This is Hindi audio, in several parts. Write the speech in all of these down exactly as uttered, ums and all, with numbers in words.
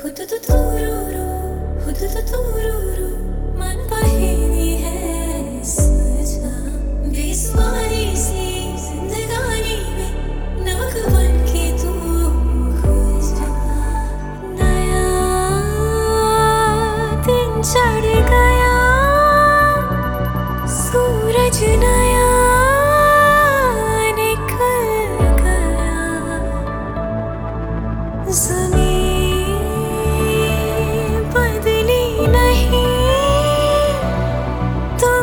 हुदुदुदुरुरु, हुदुदुदुरुरु, मन पहेली है सजा। बेसुमारी सी जिंदगानी में नमक बनके तू घुल जा। नया दिन चढ़ गया, सूरज नया निकल गया। ज़मीन बदली नहीं तो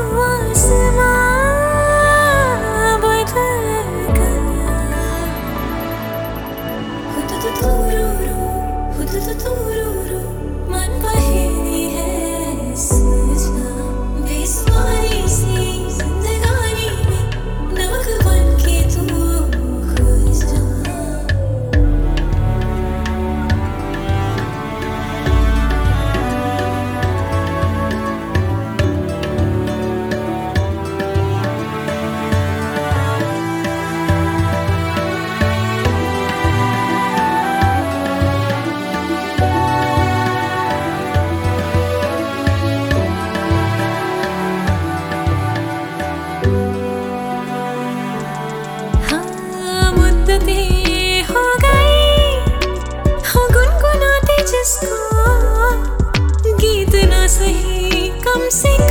आसमां बदल गया। हुदुदुदुरुरु, हुदुदुदुरुरु, मन पहेली है सजा। बेसुमारी सी जिंदगानी में नमक बनके तू घुल जा। मुद्दतें हो गई हो गुनगुनाते जिसको, गीत ना सही कम से